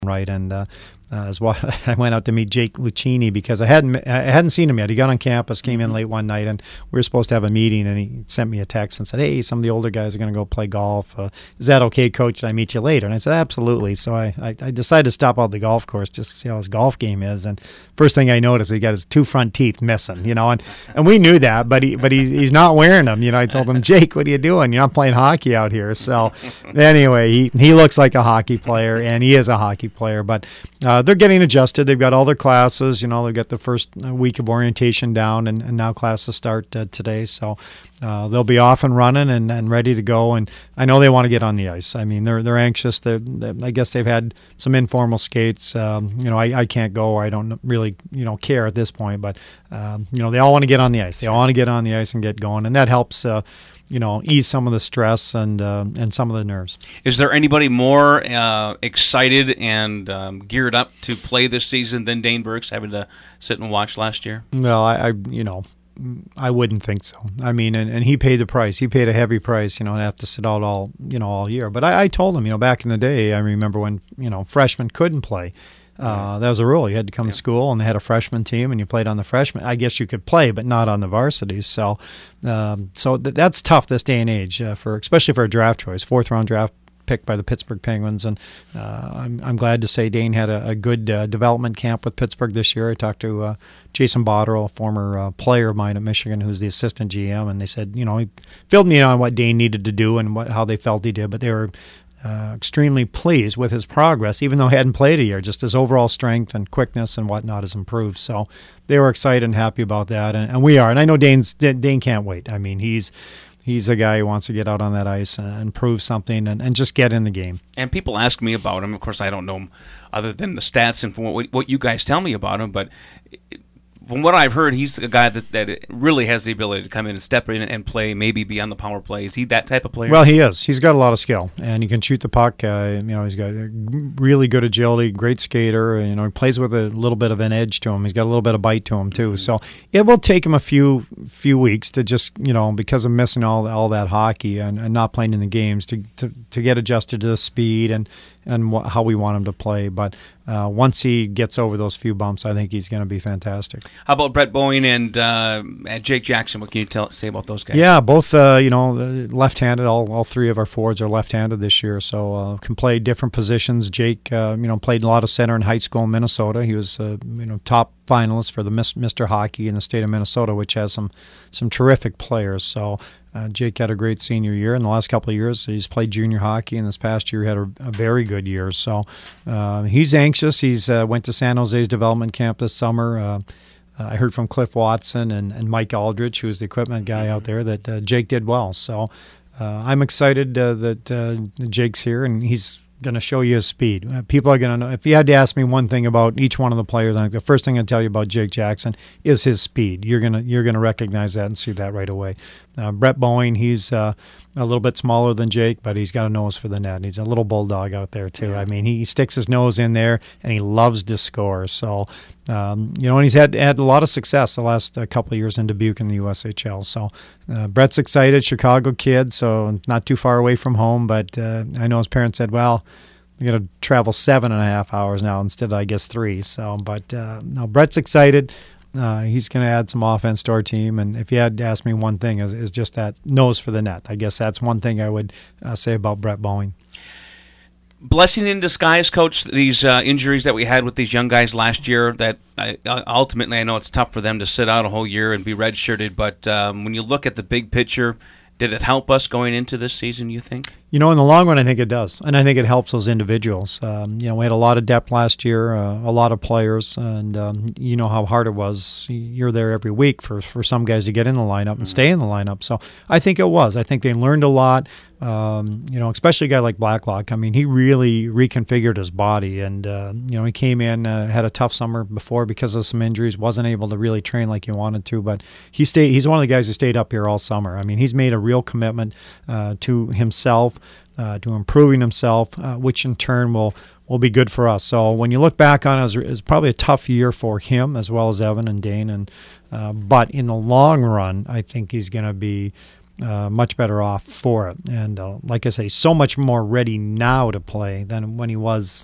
right. And as well, I went out to meet Jake Lucchini because I hadn't seen him yet. He got on campus, came in late one night, and we were supposed to have a meeting. And he sent me a text and said, "Hey, some of the older guys are going to go play golf. Is that okay, Coach? Can I meet you later?" And I said, "Absolutely." So I decided to stop out the golf course just to see how his golf game is. And first thing I noticed, he got his 2 front teeth missing. And we knew that, but he's not wearing them. I told him, "Jake, what are you doing? You're not playing hockey out here." So anyway, he looks like a hockey player, and he is a hockey player, but. They're getting adjusted. They've got all their classes. They've got the first week of orientation down, and now classes start today. So they'll be off and running and ready to go. And I know they want to get on the ice. I mean, they're anxious. I guess they've had some informal skates. I can't go. I don't really care at this point. But they all want to get on the ice. They all want to get on the ice and get going, and that helps. Ease some of the stress and some of the nerves. Is there anybody more excited and geared up to play this season than Dane Burks, having to sit and watch last year? Well, I wouldn't think so. I mean, and he paid the price. He paid a heavy price, to have to sit out all year. But I told him, back in the day, I remember when, freshmen couldn't play. That was a rule. You had to come to school, and they had a freshman team, and you played on the freshman. I guess you could play, but not on the varsities. So, that's tough this day and age, especially for a draft choice, 4th-round draft pick by the Pittsburgh Penguins. And I'm glad to say Dane had a good development camp with Pittsburgh this year. I talked to Jason Botterill, a former player of mine at Michigan, who's the assistant GM, and they said, he filled me in on what Dane needed to do and how they felt he did, but they were extremely pleased with his progress, even though he hadn't played a year. Just his overall strength and quickness and whatnot has improved. So they were excited and happy about that, and we are. And I know Dane can't wait. I mean, he's a guy who wants to get out on that ice and prove something and just get in the game. And people ask me about him. Of course, I don't know him other than the stats and from what you guys tell me about him, but from what I've heard, he's a guy that really has the ability to come in and step in and play, maybe be on the power play. Is he that type of player? Well, he is. He's got a lot of skill, and he can shoot the puck. He's got really good agility, great skater. He plays with a little bit of an edge to him. He's got a little bit of bite to him too. So it will take him a few weeks to just because of missing all that hockey and not playing in the games to get adjusted to the speed and how we want him to play. But once he gets over those few bumps, I think he's going to be fantastic. How about Brett Boeing and Jake Jackson? What can you say about those guys? Yeah, both left-handed. All 3 of our forwards are left-handed this year, so can play different positions. Jake, played a lot of center in high school in Minnesota. He was top finalist for the Mr. Hockey in the state of Minnesota, which has some terrific players. So Jake had a great senior year. In the last couple of years, he's played junior hockey, and this past year he had a very good year. So he's anxious. He's went to San Jose's development camp this summer. I heard from Cliff Watson and Mike Aldrich, who's the equipment guy out there, that Jake did well. So I'm excited that Jake's here, and he's going to show you his speed. People are going to know. If you had to ask me one thing about each one of the players, I think the first thing I'd tell you about Jake Jackson is his speed. You're gonna recognize that and see that right away. Brett Boeing, he's a little bit smaller than Jake, but he's got a nose for the net. He's a little bulldog out there too. I mean, he sticks his nose in there and he loves to score. So, and he's had a lot of success the last couple of years in Dubuque in the USHL. So, Brett's excited, Chicago kid, so not too far away from home. But I know his parents said, well, we got to travel 7.5 hours now instead of, I guess, 3. So, but no, Brett's excited. He's going to add some offense to our team, and if you had to ask me one thing, is just that nose for the net. I guess that's one thing I would say about Brett Boeing. Blessing in disguise, Coach, these injuries that we had with these young guys last year, that ultimately I know it's tough for them to sit out a whole year and be redshirted, but when you look at the big picture, did it help us going into this season, you think? In the long run, I think it does, and I think it helps those individuals. We had a lot of depth last year, a lot of players, and you know how hard it was. You're there every week for some guys to get in the lineup and stay in the lineup. So I think it was. I think they learned a lot. Especially a guy like Blacklock. I mean, he really reconfigured his body, and he came in, had a tough summer before because of some injuries, wasn't able to really train like he wanted to, but he's one of the guys who stayed up here all summer. I mean, he's made a real commitment to himself, to improving himself, which in turn will be good for us. So when you look back on it, it's probably a tough year for him as well as Evan and Dane, but in the long run, I think he's going to be much better off for it. And like I said, he's so much more ready now to play than when he was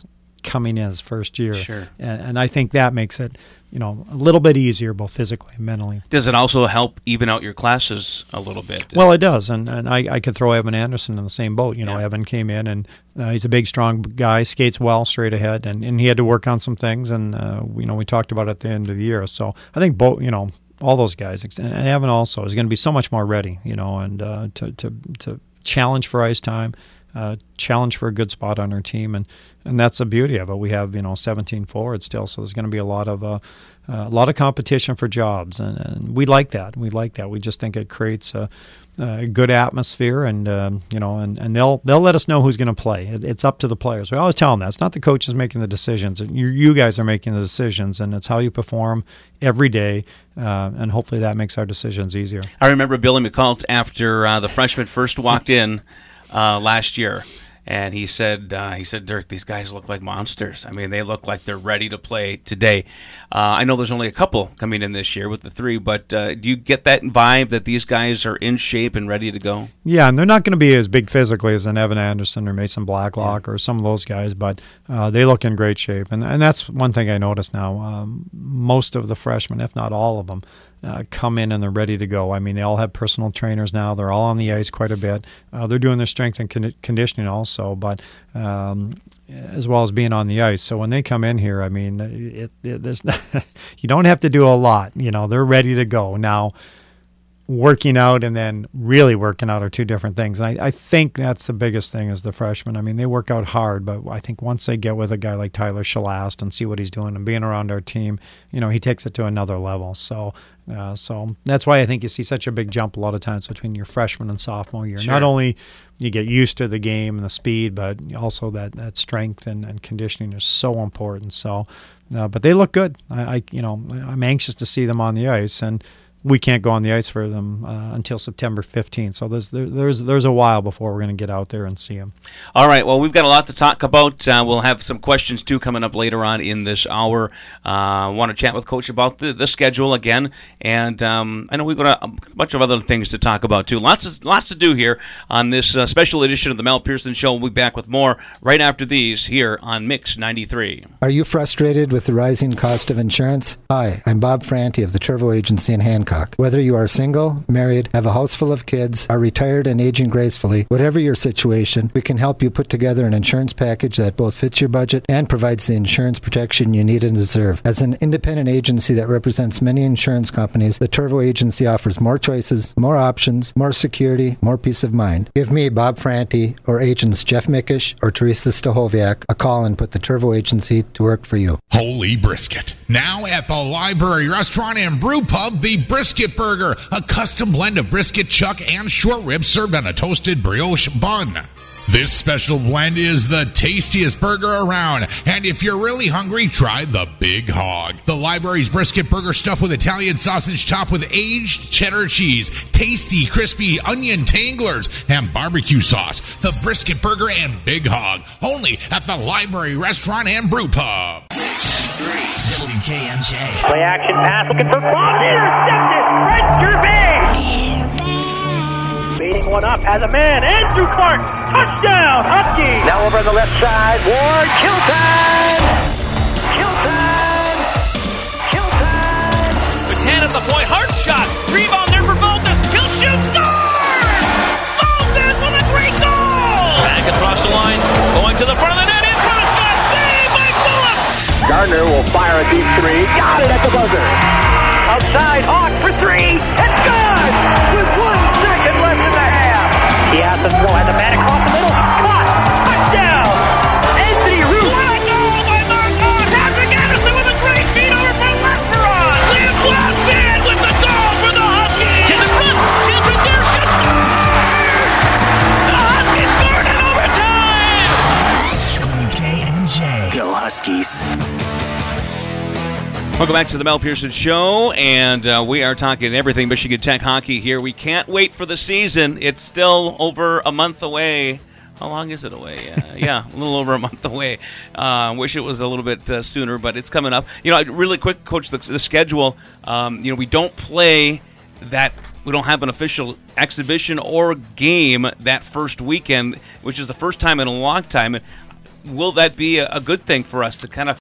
coming in his first year. Sure. And I think that makes it, a little bit easier, both physically and mentally. Does it also help even out your classes a little bit? Well, it does, and I could throw Evan Anderson in the same boat. Evan came in, and he's a big, strong guy, skates well, straight ahead, and he had to work on some things, and we talked about it at the end of the year. So I think both, all those guys, and Evan also is going to be so much more ready, and to challenge for ice time, challenge for a good spot on our team, and that's the beauty of it. We have 17 forwards still, so there's going to be a lot of competition for jobs, and we like that. We just think it creates a good atmosphere, and and they'll let us know who's going to play. It's up to the players. We always tell them that it's not the coaches making the decisions. You guys are making the decisions, and it's how you perform every day, and hopefully that makes our decisions easier. I remember Billy McCult after the freshmen first walked in last year. And he said, Dirk, these guys look like monsters. I mean, they look like they're ready to play today. I know there's only a couple coming in this year with the three, but do you get that vibe that these guys are in shape and ready to go? Yeah, and they're not going to be as big physically as an Evan Anderson or Mason Blacklock or some of those guys, but they look in great shape. And that's one thing I notice now. Most of the freshmen, if not all of them, come in and they're ready to go. I mean, they all have personal trainers now. They're all on the ice quite a bit. They're doing their strength and conditioning also, but as well as being on the ice. So when they come in here, I mean, there's you don't have to do a lot. They're ready to go. Now, working out and then really working out are two different things. And I think that's the biggest thing is the freshmen. I mean, they work out hard, but I think once they get with a guy like Tyler Shalast and see what he's doing and being around our team, he takes it to another level. So that's why I think you see such a big jump a lot of times between your freshman and sophomore year. Sure. Not only you get used to the game and the speed, but also that strength and conditioning is so important. So, but they look good. I'm anxious to see them on the ice, and we can't go on the ice for them until September 15th. So there's a while before we're going to get out there and see them. All right. Well, we've got a lot to talk about. We'll have some questions, too, coming up later on in this hour. I want to chat with Coach about the schedule again. And I know we've got a bunch of other things to talk about, too. Lots to do here on this special edition of the Mel Pearson Show. We'll be back with more right after these here on Mix 93. Are you frustrated with the rising cost of insurance? Hi, I'm Bob Franti of the Turvo Agency in Hancock. Whether you are single, married, have a house full of kids, are retired and aging gracefully, whatever your situation, we can help you put together an insurance package that both fits your budget and provides the insurance protection you need and deserve. As an independent agency that represents many insurance companies, the Turvo Agency offers more choices, more options, more security, more peace of mind. Give me, Bob Franti, or agents Jeff Mickish or Teresa Stahoviak a call and put the Turvo Agency to work for you. Holy Brisket. Now at the Library Restaurant and Brew Pub, the Brisket Burger, a custom blend of brisket, chuck, and short ribs served on a toasted brioche bun. This special blend is the tastiest burger around, and if you're really hungry, try the Big Hog. The Library's Brisket Burger stuffed with Italian sausage topped with aged cheddar cheese, tasty, crispy onion tanglers, and barbecue sauce. The Brisket Burger and Big Hog, only at the Library Restaurant and Brew Pub. WKMJ. Play action pass, looking for Fox, intercepted! Red Gervais! Beating one up, has a man, Andrew Clark, touchdown, Huskies! Now over on the left side, Ward, kill time! Kill time! Kill time! Batan at the point, hard shot, rebound there for Valdez, kill shoot, score! Valdez with a great goal! Back across the line, going to the front of the net, in front of shot, saved by Phillips! Gardner will fire a deep three, got it at the buzzer! Outside, Hawk for three, it's good! With 1 second left in the half! He has to throw, has a man across the middle, caught, touchdown! Anthony Root! What a goal by Marcon! Patrick Anderson with a great feed over for Lesperon! Liam Glassman with the goal for the Huskies! To the front, Children there, should score! The Huskies scored in overtime! WKMJ. Go Huskies. Welcome back to the Mel Pearson Show, and we are talking everything Michigan Tech hockey here. We can't wait for the season. It's still over a month away. How long is it away? Yeah, a little over a month away. Wish it was a little bit sooner, but it's coming up. Really quick, Coach, the schedule. We don't play that. We don't have an official exhibition or game that first weekend, which is the first time in a long time. will that be a good thing for us to kind of